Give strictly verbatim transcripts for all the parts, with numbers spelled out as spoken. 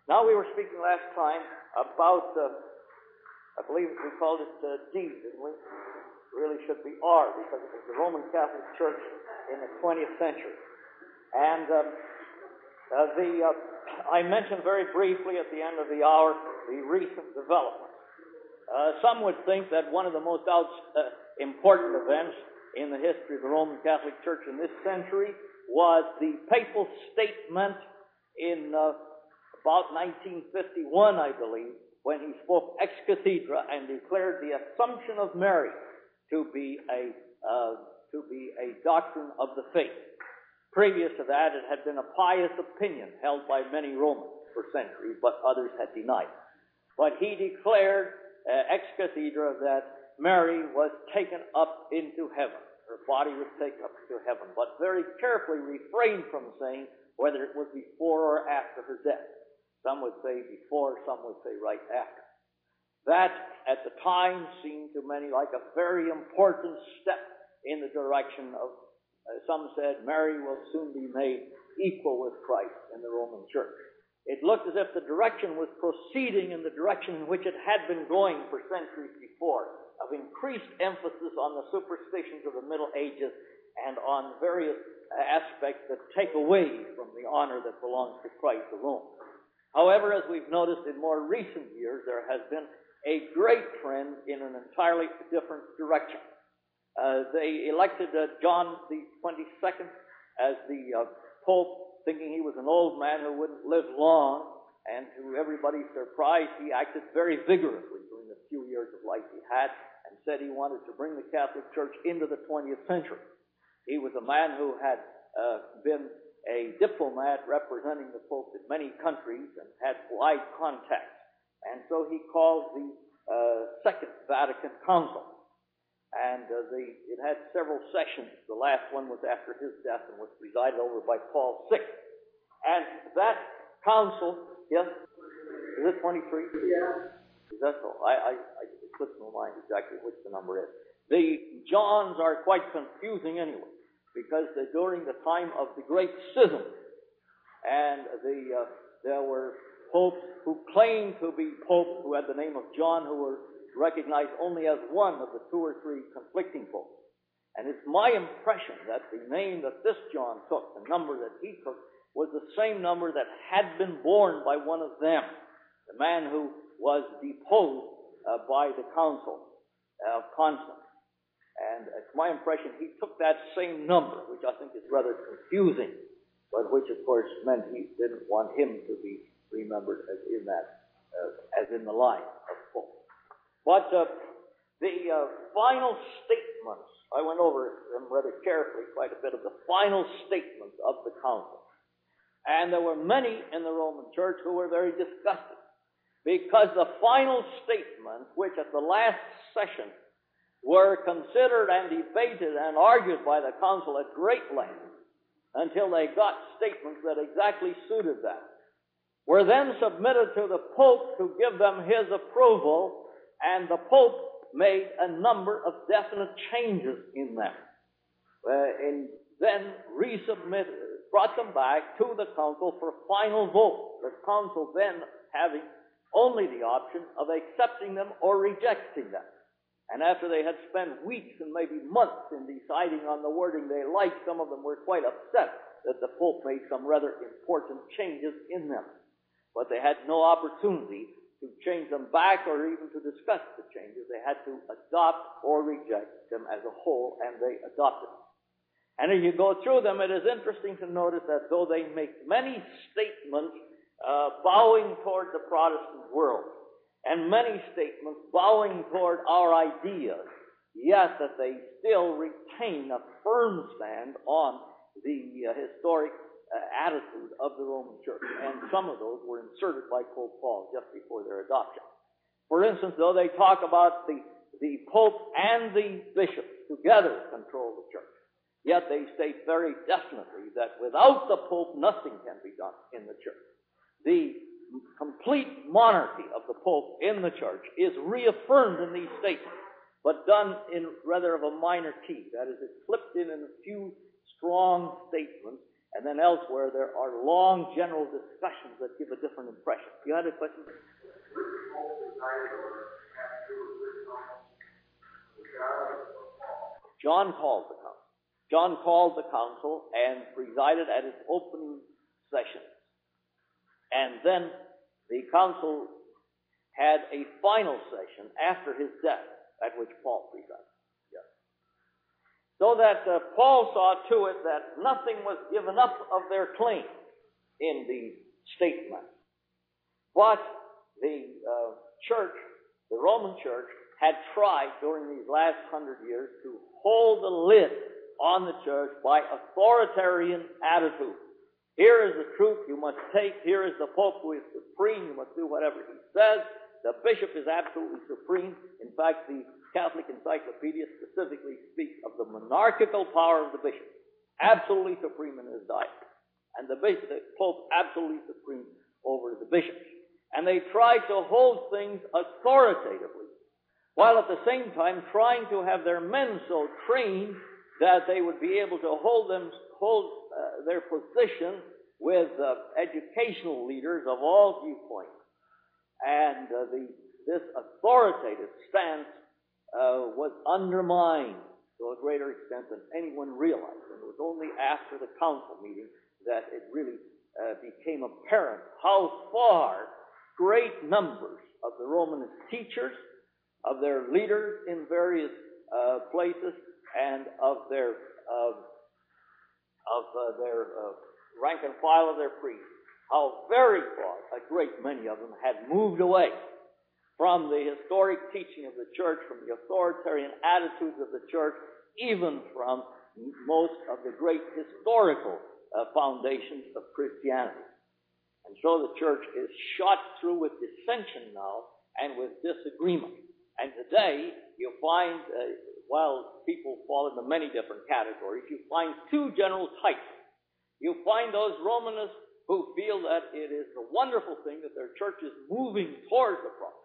Now, we were speaking last time about, uh, I believe we called it uh, D, didn't we? It really should be R, because it was the Roman Catholic Church in the twentieth century. And uh, uh, the uh, I mentioned very briefly at the end of the hour the recent development. Uh, some would think that one of the most out, uh, important events in the history of the Roman Catholic Church in this century was the papal statement in uh, about nineteen fifty-one, I believe, when he spoke ex cathedra and declared the Assumption of Mary to be a uh, to be a doctrine of the faith. Previous to that, it had been a pious opinion held by many Romans for centuries, but others had denied it. But he declared uh, ex cathedra that Mary was taken up into heaven. Her body was taken up to heaven, but very carefully refrained from saying whether it was before or after her death. Some would say before, some would say right after. That, at the time, seemed to many like a very important step in the direction of, uh, some said, Mary will soon be made equal with Christ in the Roman Church. It looked as if the direction was proceeding in the direction in which it had been going for centuries before, of increased emphasis on the superstitions of the Middle Ages and on various aspects that take away from the honor that belongs to Christ alone. However, as we've noticed in more recent years, there has been a great trend in an entirely different direction. Uh, they elected uh, John the twenty-second as the uh, Pope, thinking he was an old man who wouldn't live long, and to everybody's surprise, he acted very vigorously during the few years of life he had, and said he wanted to bring the Catholic Church into the twentieth century. He was a man who had uh, been a diplomat representing the Pope in many countries and had wide contacts. And so he called the uh, Second Vatican Council. And uh, the, it had several sessions. The last one was after his death and was presided over by Paul the sixth. And that council, yes? Is it twenty-three? Yeah. Is that so? I, I, I it slips my mind exactly which the number is. The Johns are quite confusing anyway, because uh, during the time of the Great Schism, and the uh, there were popes who claimed to be popes who had the name of John, who were recognized only as one of the two or three conflicting popes. And it's my impression that the name that this John took, the number that he took, was the same number that had been borne by one of them, the man who was deposed uh, by the Council of Constance. And it's my impression he took that same number, which I think is rather confusing, but which, of course, meant he didn't want him to be remembered as in that, uh, as in the line of Pope. But uh, the uh, final statements, I went over them rather carefully, quite a bit of the final statements of the council. And there were many in the Roman Church who were very disgusted, because the final statements, which at the last session were considered and debated and argued by the council at great length until they got statements that exactly suited them, were then submitted to the Pope to give them his approval, and the Pope made a number of definite changes in them, uh, and then resubmitted, brought them back to the council for final vote, the council then having only the option of accepting them or rejecting them. And after they had spent weeks and maybe months in deciding on the wording they liked, some of them were quite upset that the Pope made some rather important changes in them. But they had no opportunity to change them back or even to discuss the changes. They had to adopt or reject them as a whole, and they adopted them. And as you go through them, it is interesting to notice that though they make many statements uh, bowing toward the Protestant world, and many statements bowing toward our ideas, yet that they still retain a firm stand on the uh, historic uh, attitude of the Roman Church. And some of those were inserted by Pope Paul just before their adoption. For instance, though they talk about the, the Pope and the bishops together control the church, yet they state very definitely that without the Pope, nothing can be done in the church. The complete monarchy of the Pope in the church is reaffirmed in these statements, but done in rather of a minor key. That is, it's slipped in in a few strong statements And then elsewhere there are long general discussions that give a different impression. You had a question? John called the council. John called the council and presided at its opening session. And then the council had a final session after his death, at which Paul presided. Yes. So that uh, Paul saw to it that nothing was given up of their claim in the statement. But the uh, church, the Roman church, had tried during these last hundred years to hold the lid on the church by authoritarian attitude. Here is the truth you must take. Here is the Pope who is supreme. You must do whatever he says. The bishop is absolutely supreme. In fact, the Catholic Encyclopedia specifically speaks of the monarchical power of the bishop, absolutely supreme in his diocese, and the bishop, the Pope, absolutely supreme over the bishops. And they tried to hold things authoritatively, while at the same time trying to have their men so trained that they would be able to hold them hold uh, their position with uh, educational leaders of all viewpoints. And uh, the, this authoritative stance uh, was undermined to a greater extent than anyone realized. And it was only after the council meeting that it really uh, became apparent how far great numbers of the Romanist teachers, of their leaders in various uh, places, and of their uh, of uh, their uh, rank and file of their priests, how very far a great many of them had moved away from the historic teaching of the church, from the authoritarian attitudes of the church, even from most of the great historical uh, foundations of Christianity. And so the church is shot through with dissension now and with disagreement. And today you find, uh, while people fall into many different categories, you find two general types. You find those Romanists who feel that it is a wonderful thing that their church is moving towards the cross.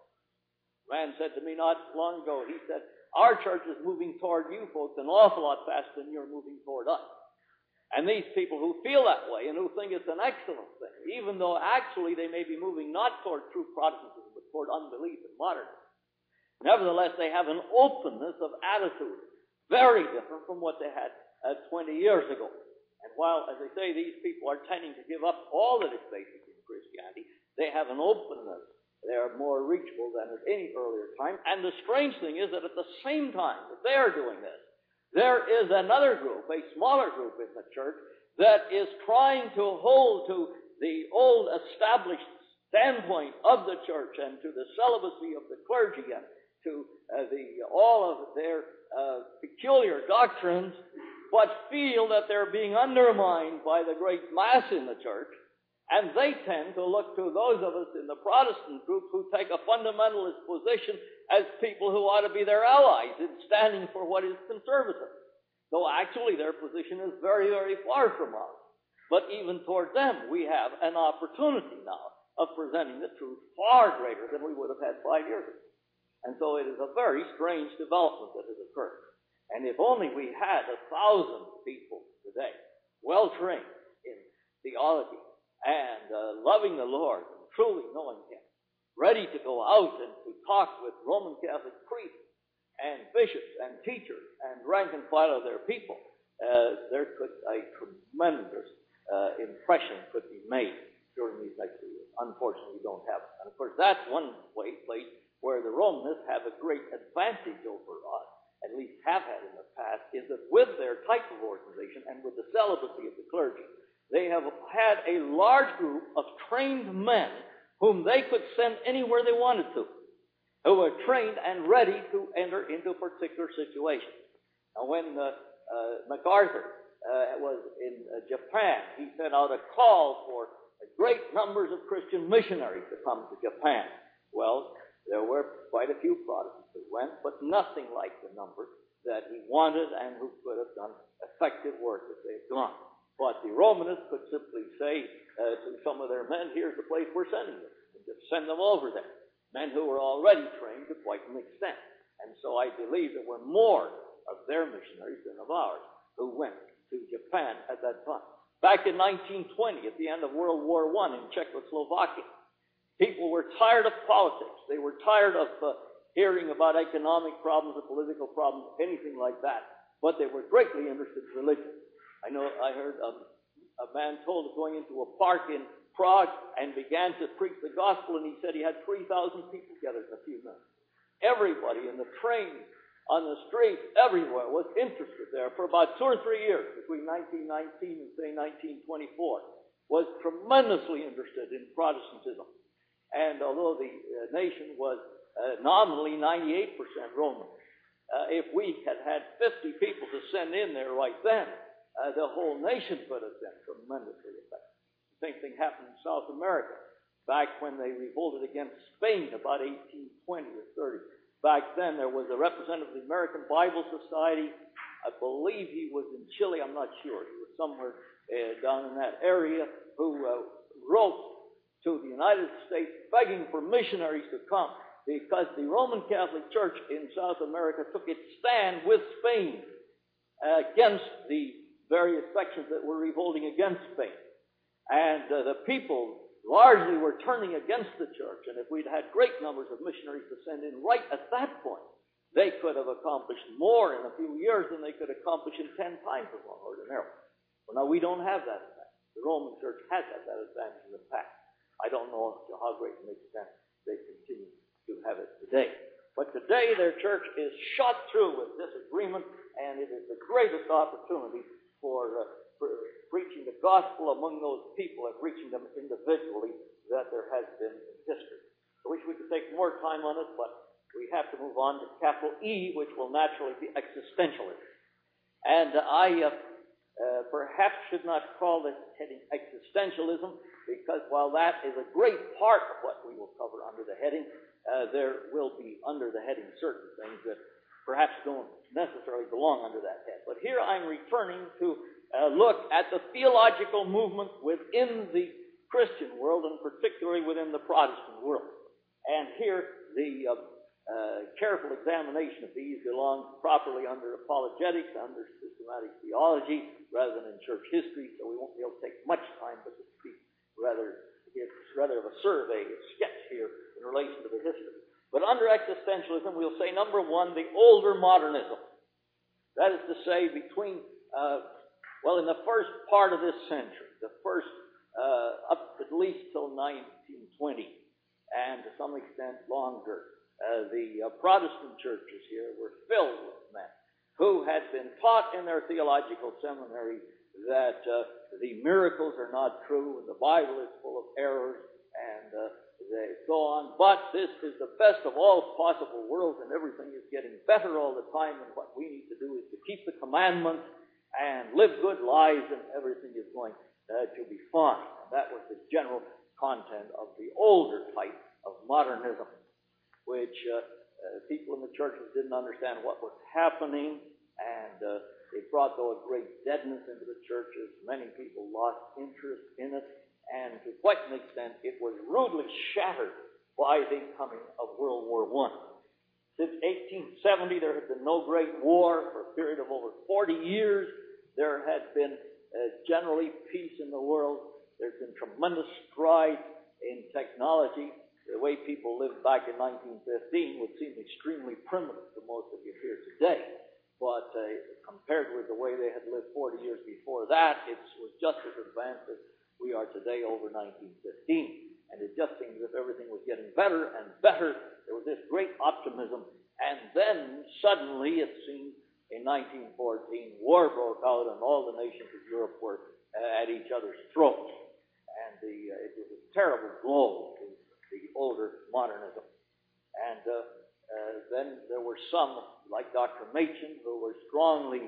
A man said to me not long ago, he said, our church is moving toward you folks an awful lot faster than you're moving toward us. And these people who feel that way and who think it's an excellent thing, even though actually they may be moving not toward true Protestantism, but toward unbelief and modernism, nevertheless they have an openness of attitude very different from what they had uh, twenty years ago. And while, as I say, these people are tending to give up all that is basic in Christianity, they have an openness. They are more reachable than at any earlier time. And the strange thing is that at the same time that they are doing this, there is another group, a smaller group in the church, that is trying to hold to the old established standpoint of the church and to the celibacy of the clergy and to uh, the all of their uh, peculiar doctrines, but feel that they're being undermined by the great mass in the church. And they tend to look to those of us in the Protestant group who take a fundamentalist position as people who ought to be their allies in standing for what is conservative. Though actually their position is very, very far from ours. But even toward them, we have an opportunity now of presenting the truth far greater than we would have had five years ago. And so it is a very strange development that has occurred. And if only we had a thousand people today, well trained in theology and uh, loving the Lord and truly knowing Him, ready to go out and to talk with Roman Catholic priests and bishops and teachers and rank and file of their people, uh, there could a tremendous uh, impression could be made during these next few years. Unfortunately, we don't have it. And of course, that's one way, place where the Romanists have a great advantage over us, at least have had in the past, is that with their type of organization and with the celibacy of the clergy, they have had a large group of trained men whom they could send anywhere they wanted to, who were trained and ready to enter into particular situations. Now, when uh, uh, MacArthur uh, was in uh, Japan, he sent out a call for great numbers of Christian missionaries to come to Japan. Well, there were quite a few Protestants who went, but nothing like the number that he wanted and who could have done effective work if they had gone. But the Romanists could simply say uh, to some of their men, here's the place we're sending them, and just send them over there. Men who were already trained to quite an extent. And so I believe there were more of their missionaries than of ours who went to Japan at that time. Back in nineteen twenty, at the end of World War One in Czechoslovakia, people were tired of politics. They were tired of uh, hearing about economic problems or political problems, anything like that. But they were greatly interested in religion. I know I heard a, a man told of going into a park in Prague and began to preach the gospel, and he said he had three thousand people gathered in a few minutes. Everybody in the train, on the street, everywhere was interested there for about two or three years, between nineteen nineteen and, say, nineteen twenty-four, was tremendously interested in Protestantism. And although the uh, nation was uh, nominally ninety-eight percent Roman, uh, if we had had fifty people to send in there right then, uh, the whole nation could have been tremendously affected. The same thing happened in South America, back when they revolted against Spain about eighteen twenty or thirty. Back then, there was a representative of the American Bible Society. I believe he was in Chile. I'm not sure. He was somewhere uh, down in that area who uh, wrote to the United States begging for missionaries to come because the Roman Catholic Church in South America took its stand with Spain uh, against the various sections that were revolting against Spain. And uh, the people largely were turning against the church, and if we'd had great numbers of missionaries to send in right at that point, they could have accomplished more in a few years than they could accomplish in ten times as long ordinarily. Well, now we don't have that advantage. The Roman Church has had that advantage in the past. I don't know to how great an extent they continue to have it today. But today their church is shot through with disagreement, and it is the greatest opportunity for, uh, for preaching the gospel among those people and reaching them individually that there has been in history. I wish we could take more time on it, but we have to move on to capital E, which will naturally be existentialism. And I uh, uh, perhaps should not call this heading existentialism, because while that is a great part of what we will cover under the heading, uh, there will be under the heading certain things that perhaps don't necessarily belong under that head. But here I'm returning to uh, look at the theological movement within the Christian world, and particularly within the Protestant world. And here the uh, uh, careful examination of these belongs properly under apologetics, under systematic theology, rather than in church history, so we won't be able to take much time but to speak rather, it's rather of a survey, a sketch here in relation to the history. But under existentialism, we'll say, number one, the older modernism. That is to say, between, uh, well, in the first part of this century, the first, uh, up at least till nineteen twenty, and to some extent longer, uh, the uh, Protestant churches here were filled with men who had been taught in their theological seminary that uh, the miracles are not true, and the Bible is full of errors, and uh, they go on. But this is the best of all possible worlds, and everything is getting better all the time, and what we need to do is to keep the commandments and live good lives, and everything is going uh, to be fine. And that was the general content of the older type of modernism, which uh, uh, people in the churches didn't understand what was happening, and uh, it brought, though, a great deadness into the churches. Many people lost interest in it, and to quite an extent, it was rudely shattered by the coming of World War One. Since eighteen seventy, there had been no great war for a period of over forty years. There had been uh, generally peace in the world. There's been tremendous strides in technology. The way people lived back in nineteen fifteen would seem extremely primitive to most of you here today. But uh, compared with the way they had lived forty years before that, it was just as advanced as we are today over nineteen fifteen. And it just seemed as if everything was getting better and better. There was this great optimism. And then suddenly, it seemed, in nineteen fourteen, war broke out and all the nations of Europe were uh, at each other's throats. And the, uh, it was a terrible blow to the older modernism. And uh, uh, then there were some, like Doctor Machen, who were strongly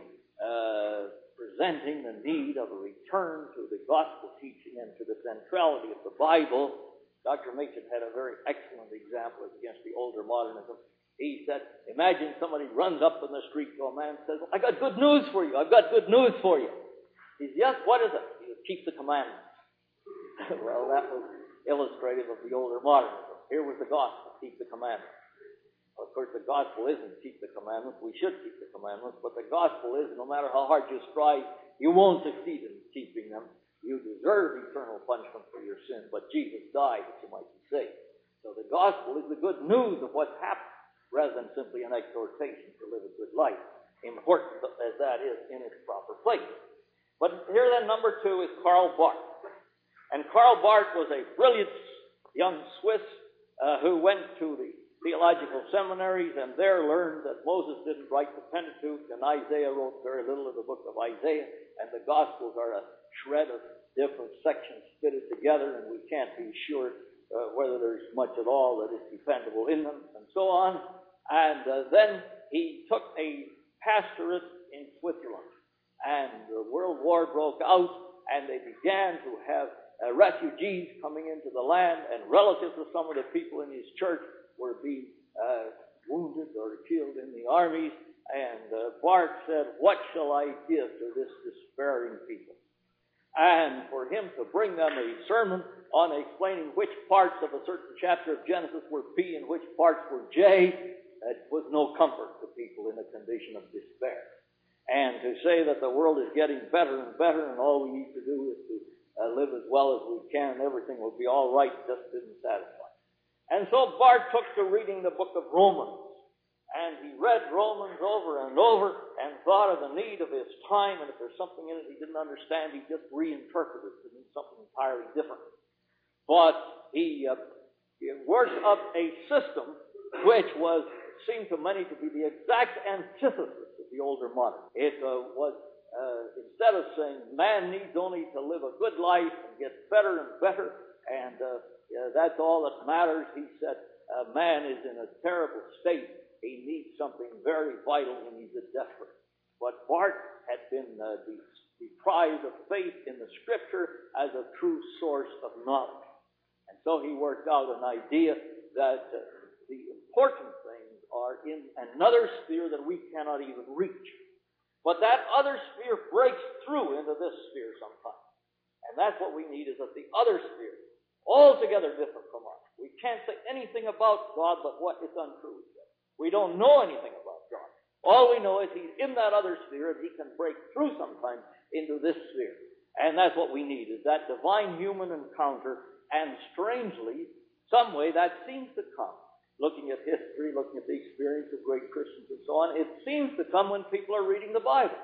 uh, presenting the need of a return to the gospel teaching and to the centrality of the Bible. Doctor Machen had a very excellent example against the older modernism. He said, imagine somebody runs up in the street to a man and says, I got good news for you. I've got good news for you. He says, yes, what is it? He says, keep the commandments. Well, that was illustrative of the older modernism. Here was the gospel, keep the commandments. Well, of course, the gospel isn't keep the commandments. We should keep the commandments, but the gospel is no matter how hard you strive, you won't succeed in keeping them. You deserve eternal punishment for your sin, but Jesus died that you might be saved. So the gospel is the good news of what's happened, rather than simply an exhortation to live a good life, important as that is in its proper place. But here then, number two is Karl Barth. And Karl Barth was a brilliant young Swiss uh, who went to the theological seminaries and there learned that Moses didn't write the Pentateuch and Isaiah wrote very little of the book of Isaiah, and the Gospels are a shred of different sections fitted together, and we can't be sure uh, whether there's much at all that is dependable in them, and so on. And uh, then he took a pastorate in Switzerland, and the World War broke out, and they began to have uh, refugees coming into the land, and relatives of some of the people in his church were being uh, wounded or killed in the armies. And uh, Barth said, "What shall I give to this despairing people?" And for him to bring them a sermon on explaining which parts of a certain chapter of Genesis were P and which parts were J, it was no comfort to people in a condition of despair. And to say that the world is getting better and better and all we need to do is to uh, live as well as we can and everything will be all right just didn't satisfy. And so Barth took to reading the book of Romans. And he read Romans over and over and thought of the need of his time, and if there's something in it he didn't understand, he just reinterpreted it to mean something entirely different. But he, uh, he worked up a system which was seemed to many to be the exact antithesis of the older modern. It uh, was, uh, instead of saying man needs only to live a good life and get better and better, and uh, yeah, that's all that matters, he said, uh, man is in a terrible state. He needs something very vital. He needs it desperate. But Barth had been uh, deprived of faith in the Scripture as a true source of knowledge. And so he worked out an idea that uh, the important things are in another sphere that we cannot even reach. But that other sphere breaks through into this sphere sometimes. And that's what we need, is that the other sphere, altogether different from us. We can't say anything about God but what is untrue. We don't know anything about God. All we know is he's in that other sphere and he can break through sometimes into this sphere. And that's what we need, is that divine-human encounter. And strangely, some way that seems to come. Looking at history, looking at the experience of great Christians and so on, it seems to come when people are reading the Bible.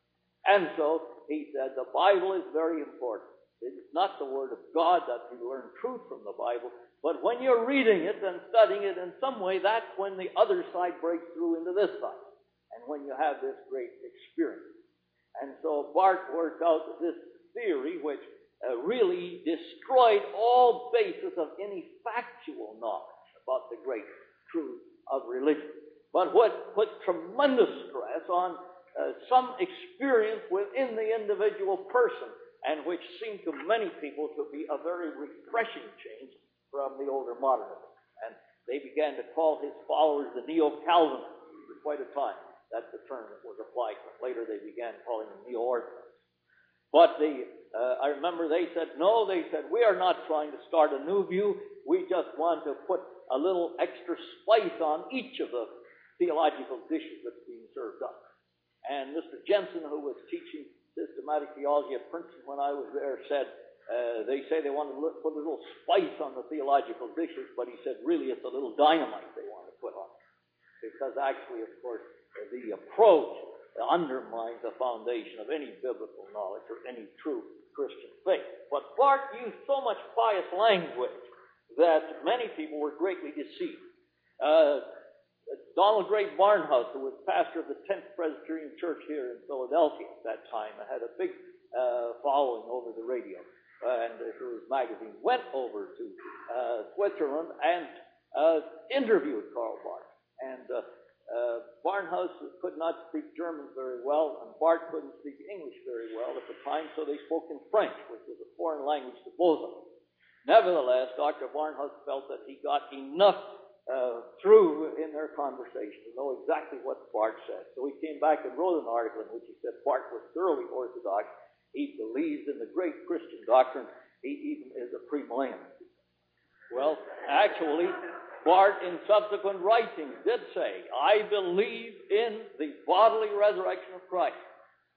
And so he said the Bible is very important. It's not the Word of God that you learn truth from the Bible, but when you're reading it and studying it in some way, that's when the other side breaks through into this side, and when you have this great experience. And so Barth worked out this theory which uh, really destroyed all basis of any factual knowledge about the great truth of religion, but what put tremendous stress on uh, some experience within the individual person, and which seemed to many people to be a very refreshing change from the older modernism. And they began to call his followers the Neo-Calvinists for quite a time. That's the term that was applied to them. Later they began calling them Neo-Orthodox. But the, uh, I remember they said, no, they said, we are not trying to start a new view. We just want to put a little extra spice on each of the theological dishes that's being served up. And Mister Jensen, who was teaching systematic theology at Princeton when I was there, said, uh, they say they want to put a little spice on the theological dishes, but he said really it's a little dynamite they want to put on it. Because actually, of course, the approach undermines the foundation of any biblical knowledge or any true Christian faith. But Barth used so much pious language that many people were greatly deceived. Uh, Donald Gray Barnhouse, who was pastor of the tenth Presbyterian Church here in Philadelphia at that time, had a big uh, following over the radio uh, and through his magazine, went over to uh, Switzerland and uh, interviewed Karl Barth. And uh, uh, Barnhouse could not speak German very well, and Barth couldn't speak English very well at the time, so they spoke in French, which was a foreign language to both of them. Nevertheless, Doctor Barnhouse felt that he got enough Uh, through in their conversation to know exactly what Barth said. So he came back and wrote an article in which he said Barth was thoroughly orthodox. He believed in the great Christian doctrine. He even is a premillennialist. Well, actually, Barth in subsequent writings did say, I believe in the bodily resurrection of Christ.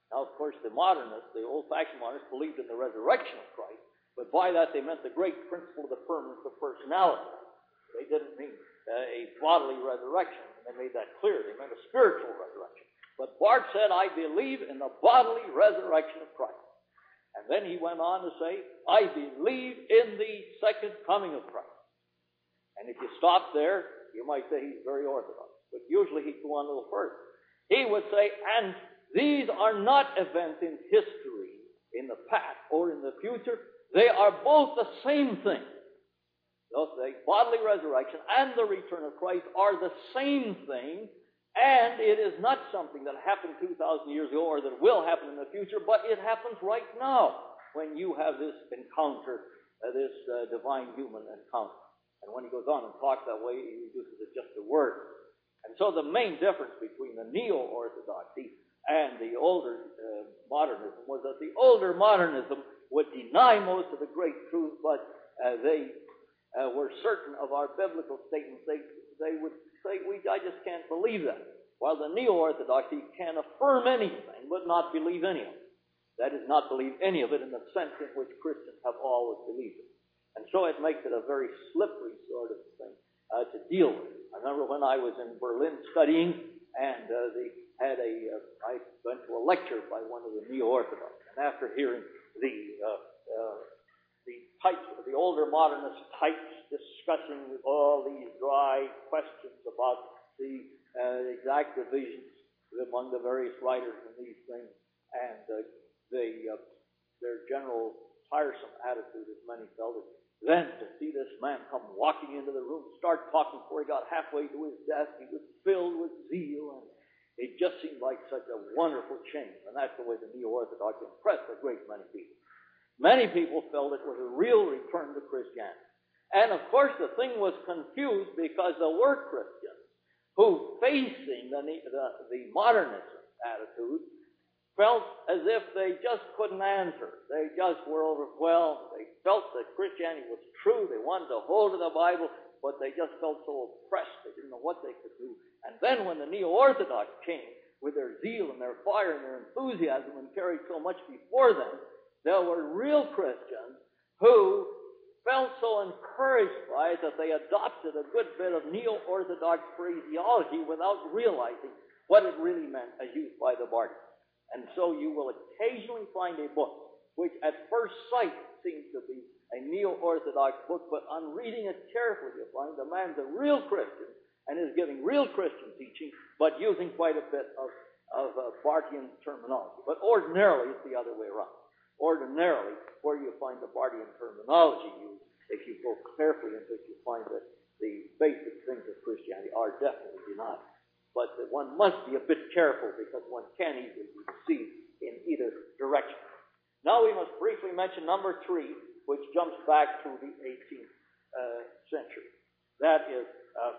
Now, of course, the modernists, the old-fashioned modernists, believed in the resurrection of Christ, but by that they meant the great principle of the permanence of personality. They didn't mean uh, a bodily resurrection, and they made that clear. They meant a spiritual resurrection. But Barth said, I believe in the bodily resurrection of Christ. And then he went on to say, I believe in the second coming of Christ. And if you stop there, you might say he's very orthodox. But usually he'd go on a little further. He would say, and these are not events in history, in the past or in the future. They are both the same thing. They'll say bodily resurrection and the return of Christ are the same thing, and it is not something that happened two thousand years ago or that will happen in the future, but it happens right now when you have this encounter, uh, this uh, divine human encounter. And when he goes on and talks that way, he reduces it just to words. And so the main difference between the neo-orthodoxy and the older uh, modernism was that the older modernism would deny most of the great truth, but uh, they uh, were certain of our biblical statements. They, they would say, we, I just can't believe that. While the neo-orthodoxy can affirm anything, but not believe any of it. That is, not believe any of it in the sense in which Christians have always believed it. And so it makes it a very slippery sort of thing uh, to deal with. I remember when I was in Berlin studying, and uh, they had a, uh, I went to a lecture by one of the neo-orthodox, and after hearing the uh, uh, the types of the older modernist types discussing all these dry questions about the uh, exact divisions among the various writers in these things, and uh, the uh, their general tiresome attitude, as many felt it. Then to see this man come walking into the room, start talking before he got halfway to his desk, he was filled with zeal, and it just seemed like such a wonderful change. And that's the way the neo-Orthodox impressed a great many people. Many people felt it was a real return to Christianity. And of course the thing was confused because there were Christians who, facing the, the, the modernist attitude, felt as if they just couldn't answer. They just were overwhelmed. They felt that Christianity was true. They wanted to hold to the Bible, but they just felt so oppressed. They didn't know what they could do. And then when the neo-Orthodox came with their zeal and their fire and their enthusiasm and carried so much before them, there were real Christians who felt so encouraged by it that they adopted a good bit of neo-Orthodox phraseology without realizing what it really meant as used by the Barthians. And so you will occasionally find a book which at first sight seems to be a neo-Orthodox book, but on reading it carefully you'll find the man's a real Christian and is giving real Christian teaching, but using quite a bit of, of uh, Barthian terminology. But ordinarily it's the other way around. Ordinarily, where you find the Barthian terminology used, if you go carefully into it, you find that the basic things of Christianity are definitely denied. But one must be a bit careful because one can easily be deceived in either direction. Now we must briefly mention number three, which jumps back to the eighteenth uh, century. That is uh,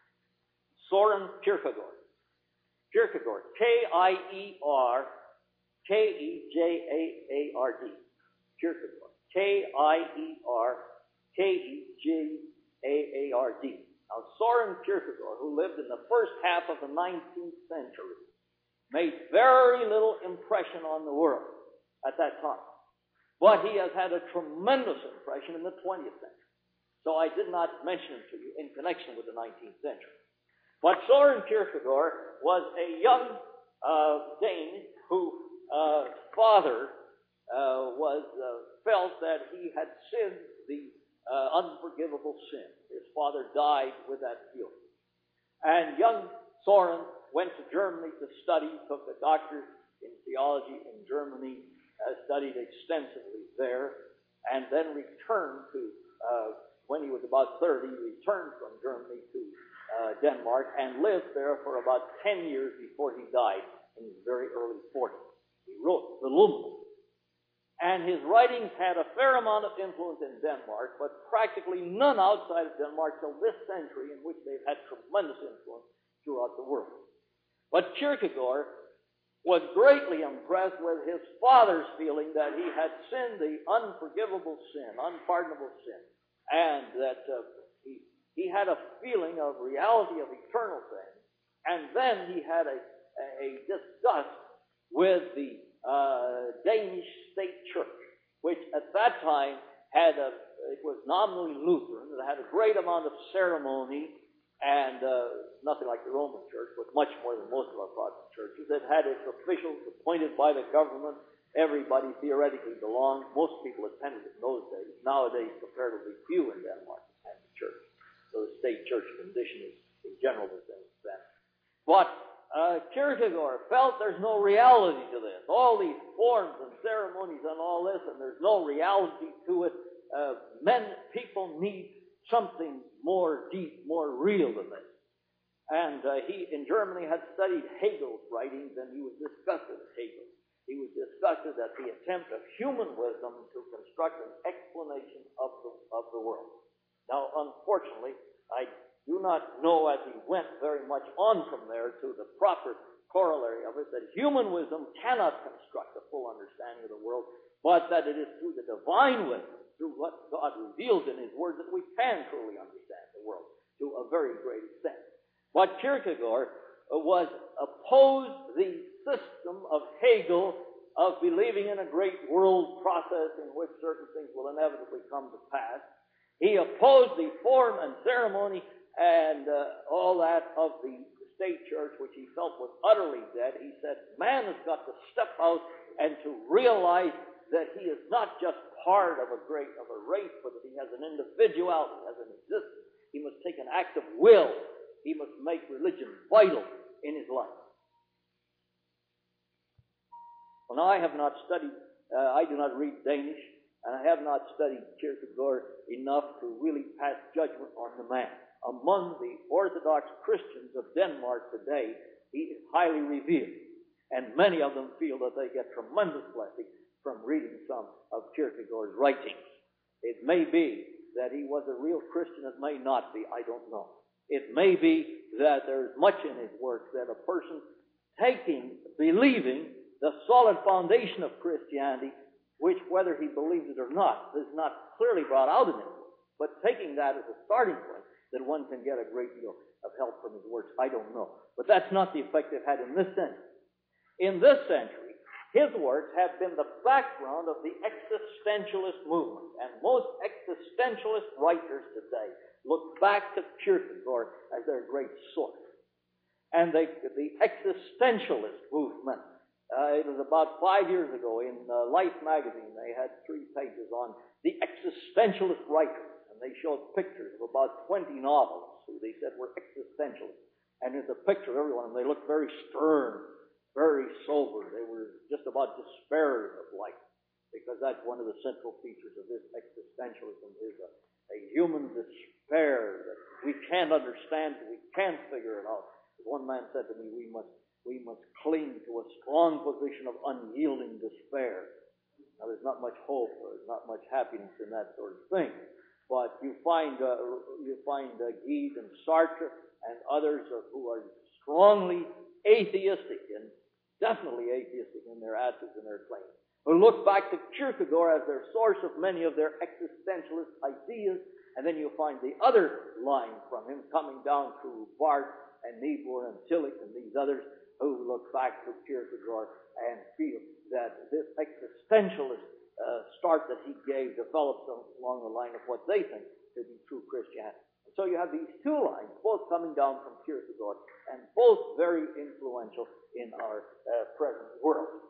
Soren Kierkegaard. Kierkegaard, K I E R K E J A A R D. Kierkegaard, K I E R K E J A A R D. Now, Soren Kierkegaard, who lived in the first half of the nineteenth century, made very little impression on the world at that time. But he has had a tremendous impression in the twentieth century. So I did not mention him to you in connection with the nineteenth century. But Soren Kierkegaard was a young uh, Dane whose uh, father uh, was uh, felt that he had sinned the uh, unforgivable sin. His father died with that guilt. And young Soren went to Germany to study, took a doctorate in theology in Germany, uh, studied extensively there, and then returned to, uh, when he was about thirty, returned from Germany to uh, Denmark and lived there for about ten years before he died in his very early forties. He wrote the Lumpen. And his writings had a fair amount of influence in Denmark, but practically none outside of Denmark till this century, in which they've had tremendous influence throughout the world. But Kierkegaard was greatly impressed with his father's feeling that he had sinned the unforgivable sin, unpardonable sin, and that uh, he, he had a feeling of reality of eternal things, and then he had a, a disgust with the uh, Danish state church, which at that time had a, it was nominally Lutheran. It had a great amount of ceremony and uh, nothing like the Roman church, but much more than most of our Protestant churches. It had its officials appointed by the government. Everybody theoretically belonged. Most people attended in those days. Nowadays, comparatively few in Denmark attend the church. So the state church condition is, in general, the same as that. But uh, Kierkegaard felt there's no reality to this. All these forms and ceremonies and all this, and there's no reality to it. Uh, men, people need something more deep, more real than this. And uh, he, in Germany, had studied Hegel's writings, and he was disgusted at Hegel. He was disgusted at the attempt of human wisdom to construct an explanation of the, of the world. Now, unfortunately, I do not know as he went very much on from there to the proper corollary of it, that human wisdom cannot construct a full understanding of the world, but that it is through the divine wisdom, through what God reveals in His Word, that we can truly understand the world to a very great extent. But Kierkegaard was opposed the system of Hegel of believing in a great world process in which certain things will inevitably come to pass. He opposed the form and ceremony and uh, all that of the state church, which he felt was utterly dead. He said, man has got to step out and to realize that he is not just part of a great of a race, but that he has an individuality, has an existence. He must take an act of will. He must make religion vital in his life. Well, now I have not studied, uh, I do not read Danish, and I have not studied Kierkegaard enough to really pass judgment on the man. Among the Orthodox Christians of Denmark today, he is highly revered, and many of them feel that they get tremendous blessing from reading some of Kierkegaard's writings. It may be that he was a real Christian, it may not be, I don't know. It may be that there's much in his work that a person taking, believing the solid foundation of Christianity, which whether he believes it or not, is not clearly brought out in his work, but taking that as a starting point, that one can get a great deal of help from his works, I don't know. But that's not the effect they've had in this century. In this century, his works have been the background of the existentialist movement, and most existentialist writers today look back to Kierkegaard as their great source. And they, the existentialist movement, uh, it was about five years ago in uh, Life magazine, they had three pages on the existentialist writers, and they showed pictures of about twenty novelists who they said were existentialists. And there's a picture of everyone, and they looked very stern, very sober. They were just about despairing of life, because that's one of the central features of this existentialism, is a, a human despair that we can't understand, we can't figure it out. One man said to me, we must we must cling to a strong position of unyielding despair. Now, there's not much hope, or there's not much happiness in that sort of thing. But you find uh, you find uh, Guy and Sartre and others uh, who are strongly atheistic and definitely atheistic in their attitudes and their claims, who look back to Kierkegaard as their source of many of their existentialist ideas, and then you find the other line from him coming down through Barth and Niebuhr and Tillich and these others who look back to Kierkegaard and feel that this existentialist uh, start that he gave develops along the line of what they think to be true Christianity. And so you have these two lines, both coming down from Kierkegaard, and both very influential in our uh, present world.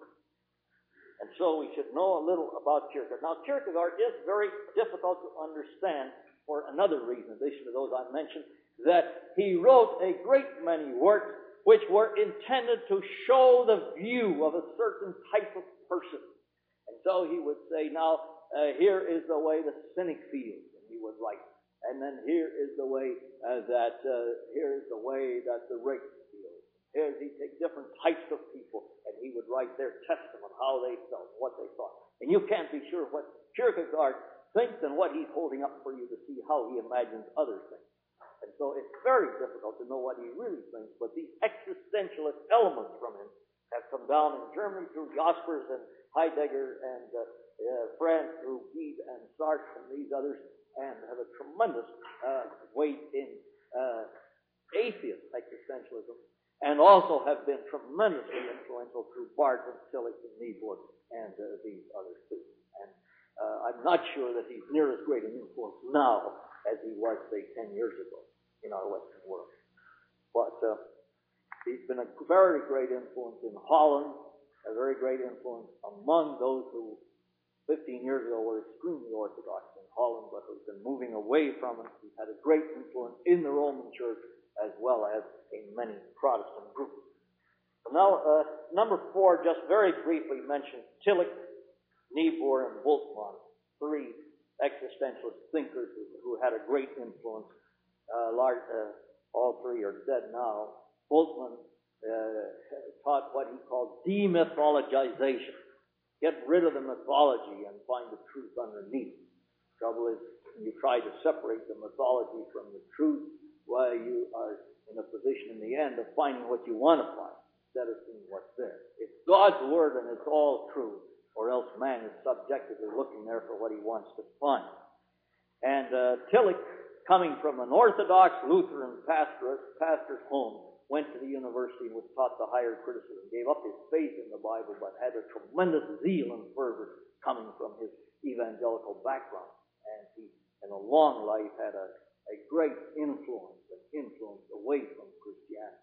And so we should know a little about Kierkegaard. Now, Kierkegaard is very difficult to understand for another reason, in addition to those I mentioned, that he wrote a great many works which were intended to show the view of a certain type of person. And so he would say, now, uh, here is the way the cynic feels, and he would write. And then here is the way uh, that, uh, here is the way that the rake feels. Here he'd take different types of people, and he would write their testament, how they felt, what they thought. And you can't be sure what Kierkegaard thinks and what he's holding up for you to see how he imagines others think. And so it's very difficult to know what he really thinks, but these existentialist elements from him have come down in Germany through Jaspers and Heidegger and uh, uh, France through Guy and Sartre and these others, and have a tremendous uh, weight in uh, atheist existentialism. and also have been tremendously influential through Barton, Tillich, and Niebuhr, and uh, these others too. And uh, I'm not sure that he's near as great an influence now as he was, say, ten years ago in our Western world. But uh, he's been a very great influence in Holland, a very great influence among those who fifteen years ago were extremely Orthodox in Holland, but who've been moving away from it. He's had a great influence in the Roman Church as well as in many Protestant groups. So now, uh, number four, just very briefly mentioned Tillich, Niebuhr, and Bultmann, three existentialist thinkers who, who had a great influence. Uh, large, uh, all three are dead now. Bultmann uh, taught what he called demythologization. Get rid of the mythology and find the truth underneath. Trouble is, when you try to separate the mythology from the truth, why you are in a position in the end of finding what you want to find instead of seeing what's there. It's God's Word and it's all true, or else man is subjectively looking there for what he wants to find. And uh, Tillich, coming from an Orthodox Lutheran pastor, pastor's home, went to the university and was taught the higher criticism, gave up his faith in the Bible, but had a tremendous zeal and fervor coming from his evangelical background. And he, in a long life, had a, a great influence and influence away from Christianity.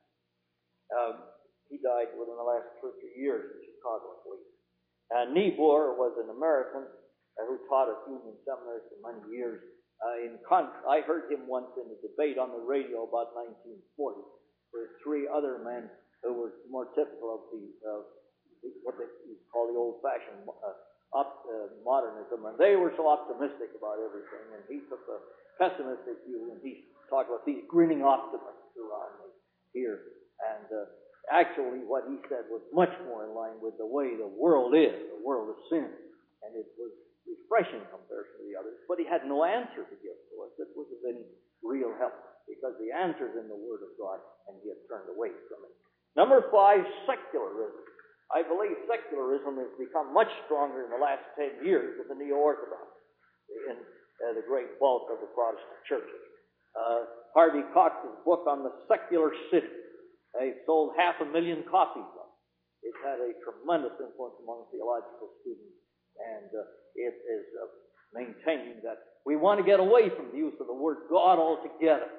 Um, he died within the last two or three years in Chicago, I believe. Uh, Niebuhr was an American uh, who taught at Union Seminary for many years. Uh, in con- I heard him once in a debate on the radio about nineteen forty. With three other men who were more typical of the, uh, the what they call the old-fashioned uh, op, uh, modernism, and they were so optimistic about everything, and he took a pessimistic view, and he talked about these grinning optimists around me here. And uh, actually, what he said was much more in line with the way the world is, the world of sin, and it was refreshing compared to the others. But he had no answer to give to us that was of any real help, because the answer's in the Word of God, and he had turned away from it. Number five, secularism. I believe secularism has become much stronger in the last ten years with the Neo-Orthodox in uh, the great bulk of the Protestant churches. Uh, Harvey Cox's book on the secular city, they sold half a million copies of it. It's had a tremendous influence among theological students, and uh, it is uh, maintaining that we want to get away from the use of the word God altogether.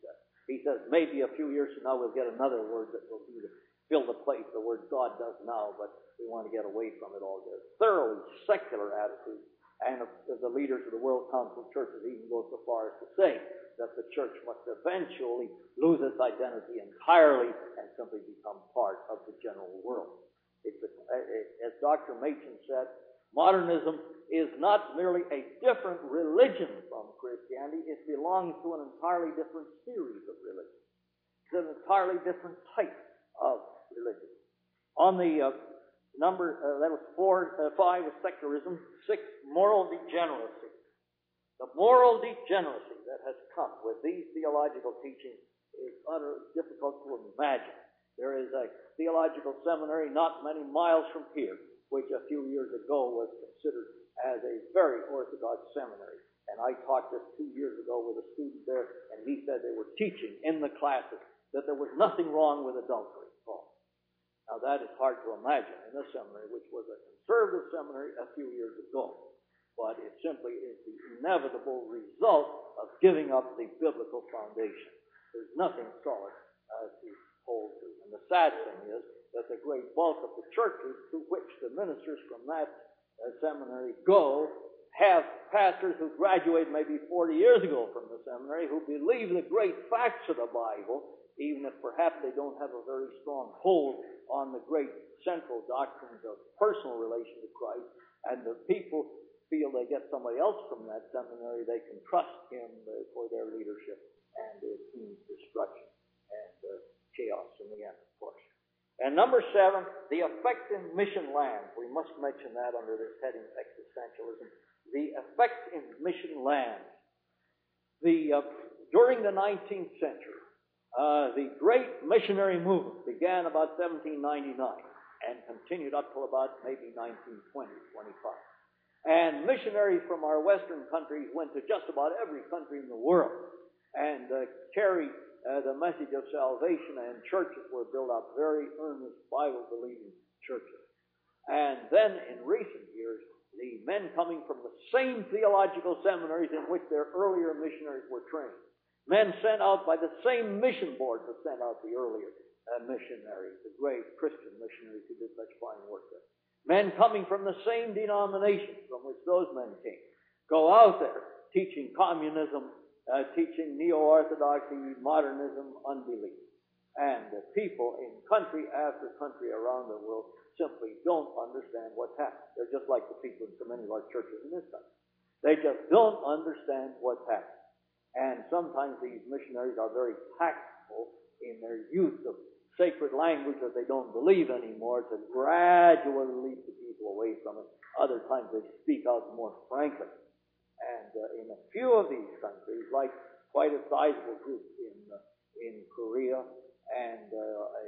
He says, maybe a few years from now we'll get another word that will do to fill the place the word God does now, but we want to get away from it altogether. Thoroughly secular attitude, and the leaders of the World Council of Churches even go so far as to say that the church must eventually lose its identity entirely and simply become part of the general world. It's a, as Doctor Machen said, modernism is not merely a different religion from Christianity, it belongs to an entirely different series of religions. It's an entirely different type of religion. On the uh, number, uh, that was four, uh, five is secularism, six, moral degeneracy. The moral degeneracy that has come with these theological teachings is utterly difficult to imagine. There is a theological seminary not many miles from here, which a few years ago was considered as a very orthodox seminary. And I talked just two years ago with a student there, and he said they were teaching in the classes that there was nothing wrong with adultery at all. Now that is hard to imagine in this seminary, which was a conservative seminary a few years ago. But it simply is the inevitable result of giving up the biblical foundation. There's nothing solid uh, to hold to. And the sad thing is that the great bulk of the churches to which the ministers from that uh, seminary go have pastors who graduated maybe forty years ago from the seminary who believe the great facts of the Bible, even if perhaps they don't have a very strong hold on the great central doctrines of personal relation to Christ, and the people feel they get somebody else from that seminary, they can trust him uh, for their leadership, and it means destruction and uh, chaos in the end, of course. And number seven, the effect in mission lands. We must mention that under this heading, existentialism. The effect in mission lands. The, uh, during the nineteenth century, uh, the great missionary movement began about seventeen ninety-nine and continued up till about maybe nineteen twenty, twenty-five. And missionaries from our Western countries went to just about every country in the world and uh, carried uh, the message of salvation, and churches were built up, very earnest, Bible-believing churches. And then in recent years, the men coming from the same theological seminaries in which their earlier missionaries were trained, men sent out by the same mission board that sent out the earlier uh, missionaries, the great Christian missionaries who did such fine work there. Men coming from the same denominations from which those men came, go out there teaching communism, uh, teaching neo-orthodoxy, modernism, unbelief. And the people in country after country around the world simply don't understand what's happening. They're just like the people in so many of our churches in this country. They just don't understand what's happening. And sometimes these missionaries are very tactful in their use of sacred language that they don't believe anymore to gradually lead the people away from it. Other times they speak out more frankly. And uh, in a few of these countries, like quite a sizable group in uh, in Korea, and uh, a,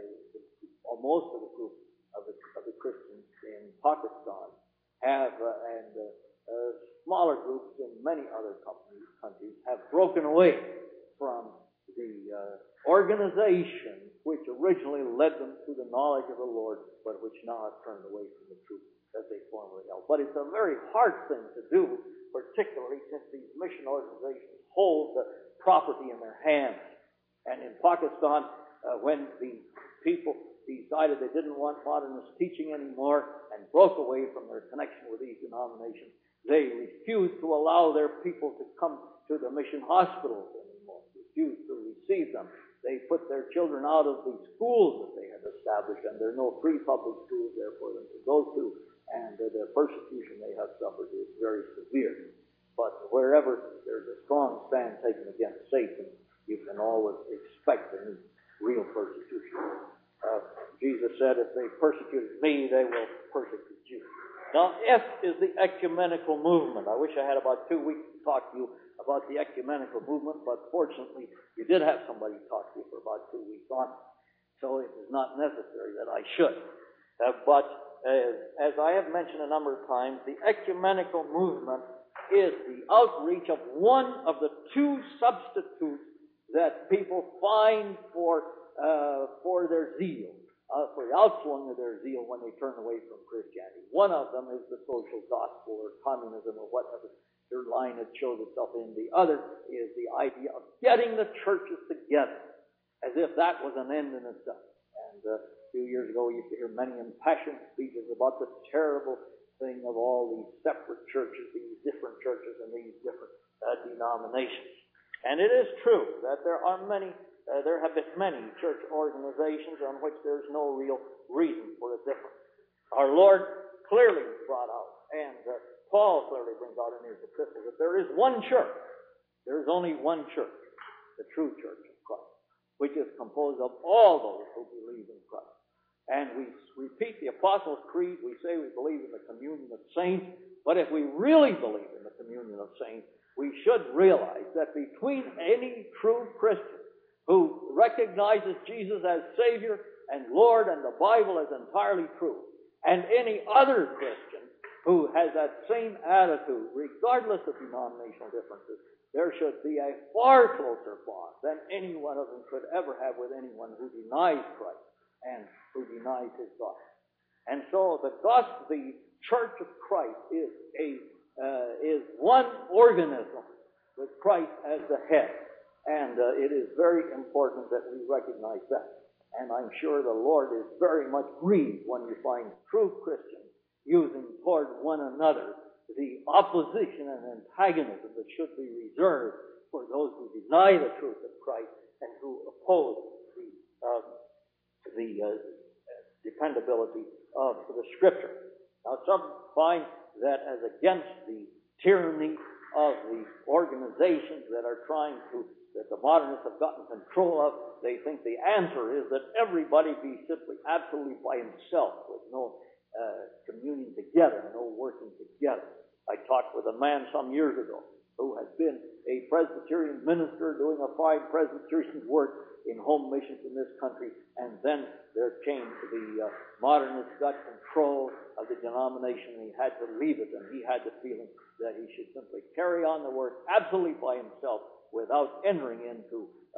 a, most of the group of the, of the Christians in Pakistan have, uh, and uh, uh, smaller groups in many other companies, countries have broken away from the uh, organization which originally led them to the knowledge of the Lord, but which now have turned away from the truth that they formerly held. But it's a very hard thing to do, particularly since these mission organizations hold the property in their hands. And in Pakistan, uh, when the people decided they didn't want modernist teaching anymore and broke away from their connection with these denominations, they refused to allow their people to come to the mission hospitals anymore, refused to receive them. They put their children out of the schools that they had established, and there are no free public schools there for them to go to. And uh, the persecution they have suffered is very severe. But wherever there's a strong stand taken against Satan, you can always expect any real persecution. Uh, Jesus said, if they persecuted me, they will persecute you. Now, F is the ecumenical movement. I wish I had about two weeks to talk to you about the ecumenical movement, but fortunately, you did have somebody talk to you for about two weeks on it. So it is not necessary that I should. Uh, but Uh, as I have mentioned a number of times, the ecumenical movement is the outreach of one of the two substitutes that people find for uh, for their zeal, uh, for the outflowing of their zeal when they turn away from Christianity. One of them is the social gospel or communism or whatever their line had showed itself in. The other is the idea of getting the churches together, as if that was an end in itself. And uh, a few years ago, we used to hear many impassioned speeches about the terrible thing of all these separate churches, these different churches, and these different uh, denominations. And it is true that there are many, uh, there have been many church organizations on which there's no real reason for a difference. Our Lord clearly brought out, and uh, Paul clearly brings out in his epistle, that there is one church. There is only one church, the true church of Christ, which is composed of all those who believe in Christ. And we repeat the Apostles' Creed. We say we believe in the communion of saints. But if we really believe in the communion of saints, we should realize that between any true Christian who recognizes Jesus as Savior and Lord and the Bible as entirely true, and any other Christian who has that same attitude, regardless of denominational differences, there should be a far closer bond than any one of them could ever have with anyone who denies Christ and who denies his gospel. And so the gospel, the Church of Christ is a uh, is one organism with Christ as the head. And uh, it is very important that we recognize that. And I'm sure the Lord is very much grieved when you find true Christians using toward one another the opposition and antagonism that should be reserved for those who deny the truth of Christ and who oppose the uh, the uh, dependability of the Scripture. Now, some find that as against the tyranny of the organizations that are trying to, that the modernists have gotten control of, they think the answer is that everybody be simply absolutely by himself with no uh, communing together, no working together. I talked with a man some years ago who had been a Presbyterian minister doing a fine Presbyterian work in home missions in this country, and then there came to the uh, modernists got control of the denomination, and he had to leave it, and he had the feeling that he should simply carry on the work absolutely by himself without entering into uh,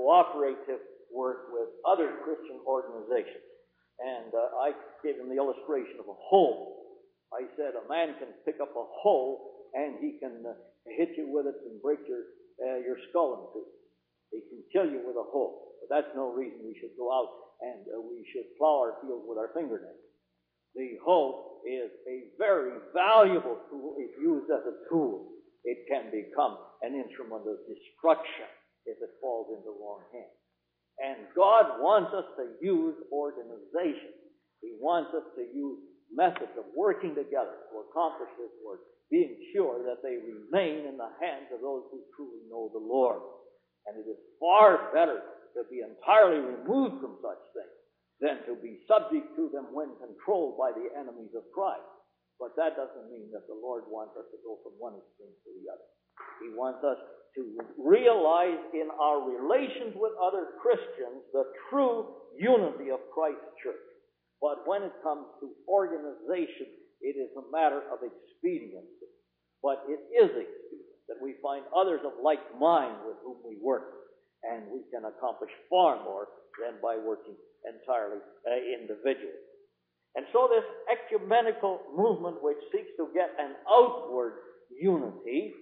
cooperative work with other Christian organizations. And uh, I gave him the illustration of a hoe. I said a man can pick up a hoe and he can uh, hit you with it and break your uh, your skull in two. He can kill you with a hoe. But that's no reason we should go out and uh, we should plow our fields with our fingernails. The hoe is a very valuable tool if used as a tool. It can become an instrument of destruction if it falls into the wrong hands. And God wants us to use organization. He wants us to use methods of working together to accomplish this work, being sure that they remain in the hands of those who truly know the Lord. And it is far better to be entirely removed from such things than to be subject to them when controlled by the enemies of Christ. But that doesn't mean that the Lord wants us to go from one extreme to the other. He wants us to realize in our relations with other Christians the true unity of Christ's church. But when it comes to organization, it is a matter of expediency. But it is expedient that we find others of like mind with whom we work, and we can accomplish far more than by working entirely uh, individually. And so this ecumenical movement which seeks to get an outward unity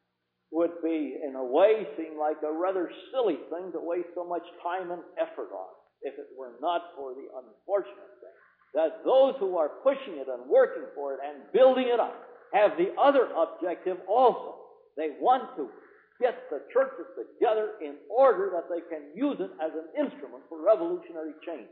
would be, in a way, seem like a rather silly thing to waste so much time and effort on, if it were not for the unfortunate thing that those who are pushing it and working for it and building it up have the other objective also. They want to get the churches together in order that they can use it as an instrument for revolutionary change.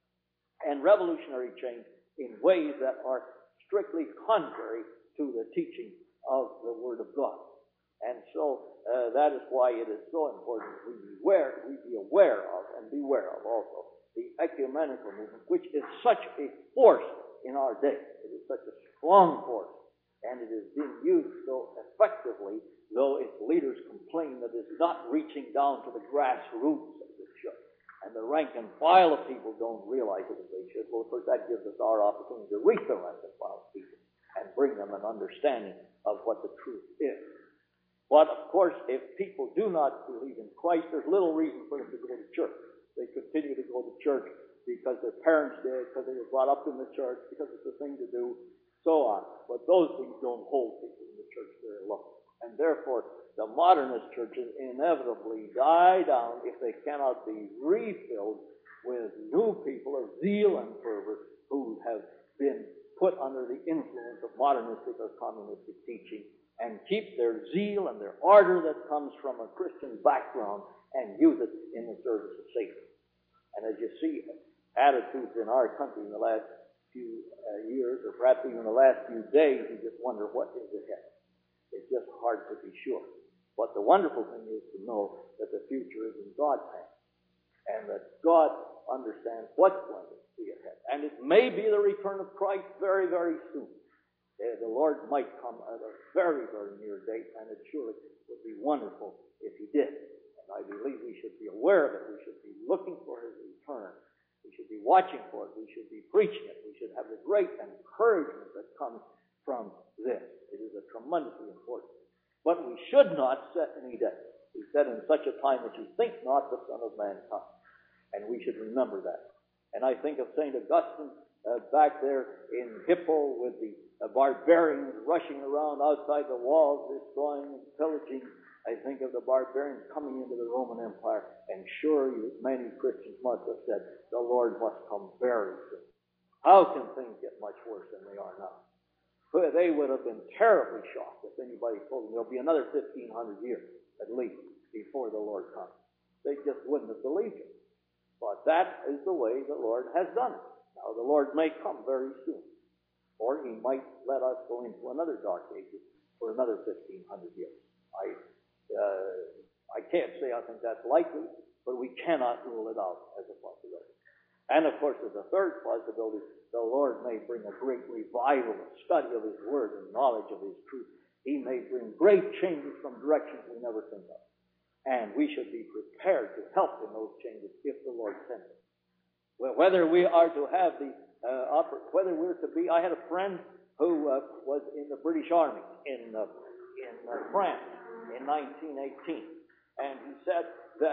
And revolutionary change in ways that are strictly contrary to the teaching of the Word of God. And so uh, that is why it is so important that we beware, we be aware of and beware of also the ecumenical movement, which is such a force in our day. It is such a strong force, and it is being used so effectively, though its leaders complain that it is not reaching down to the grassroots as it should. And the rank and file of people don't realize it as they should. Well, of course, that gives us our opportunity to reach the rank and file of people and bring them an understanding of what the truth is. But, of course, if people do not believe in Christ, there's little reason for them to go to church. They continue to go to church because their parents did, because they were brought up in the church, because it's the thing to do, so on. But those things don't hold people in the church very long. And therefore, the modernist churches inevitably die down if they cannot be refilled with new people of zeal and fervor who have been put under the influence of modernistic or communistic teaching, and keep their zeal and their ardor that comes from a Christian background and use it in the service of Satan. And as you see attitudes in our country in the last few uh, years, or perhaps even the last few days, you just wonder what is ahead. It's just hard to be sure. But the wonderful thing is to know that the future is in God's hands, and that God understands what's going to be ahead. And it may be the return of Christ very, very soon. Uh, the Lord might come at a very, very near date, and it surely would be wonderful if He did. And I believe we should be aware of it. We should be looking for His return. We should be watching for it. We should be preaching it. We should have the great encouragement that comes from this. It is a tremendously important. But we should not set any day. He said, in such a time that you think not, the Son of Man come. And we should remember that. And I think of Saint Augustine uh, back there in Hippo with the uh, barbarians rushing around outside the walls, destroying and pillaging. I think of the barbarians coming into the Roman Empire, and surely many Christians must have said, the Lord must come very soon. How can things get much worse than they are now? They would have been terribly shocked if anybody told them there'll be another fifteen hundred years, at least, before the Lord comes. They just wouldn't have believed it. But that is the way the Lord has done it. Now, the Lord may come very soon, or He might let us go into another dark age for another fifteen hundred years. I uh, I can't say I think that's likely, but we cannot rule it out as a possibility. And, of course, there's a third possibility. The Lord may bring a great revival of study of His Word and knowledge of His truth. He may bring great changes from directions we never think of. And we should be prepared to help in those changes if the Lord sends it. Well, whether we are to have the, uh, oper- whether we're to be, I had a friend who uh, was in the British Army in, uh, in uh, France in nineteen eighteen. And he said that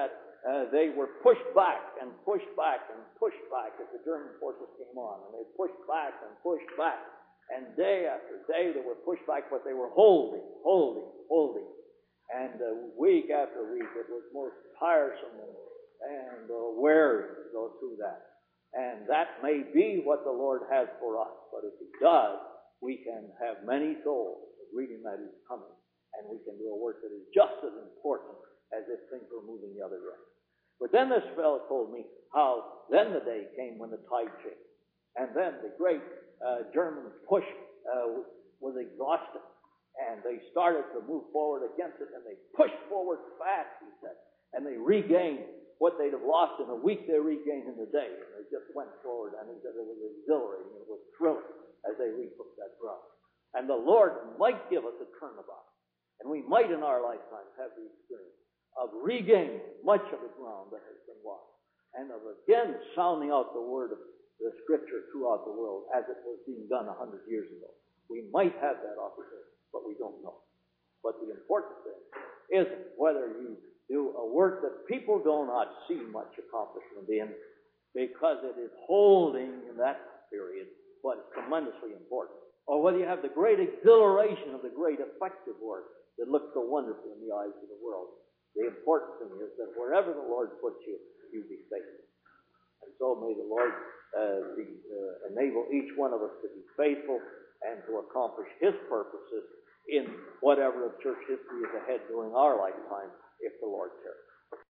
uh, they were pushed back and pushed back and pushed back as the German forces came on. And they pushed back and pushed back. And day after day they were pushed back, but they were holding, holding, holding. And uh, week after week it was most tiresome and, and uh, weary to go through that. And that may be what the Lord has for us. But if He does, we can have many souls reading that He's coming. And we can do a work that is just as important as if things were moving the other direction. But then this fellow told me how then the day came when the tide changed. And then the great uh, German push uh, was exhausted. And they started to move forward against it. And they pushed forward fast, he said. And they regained what they'd have lost in a week, they regained in a day. And they just went forward. And he said it was exhilarating. It was thrilling as they retook that ground. And the Lord might give us a turnabout. And we might in our lifetimes have the experience of regaining much of the ground that has been lost, and of again sounding out the word of the Scripture throughout the world as it was being done a hundred years ago. We might have that opportunity, but we don't know. But the important thing isn't whether you do a work that people do not see much accomplishment in, because it is holding in that period, but it's tremendously important. Or whether you have the great exhilaration of the great effective work that looks so wonderful in the eyes of the world. The important thing is that wherever the Lord puts you, you be faithful. And so may the Lord uh, be, uh, enable each one of us to be faithful and to accomplish His purposes in whatever of church history is ahead during our lifetime, if the Lord tarries.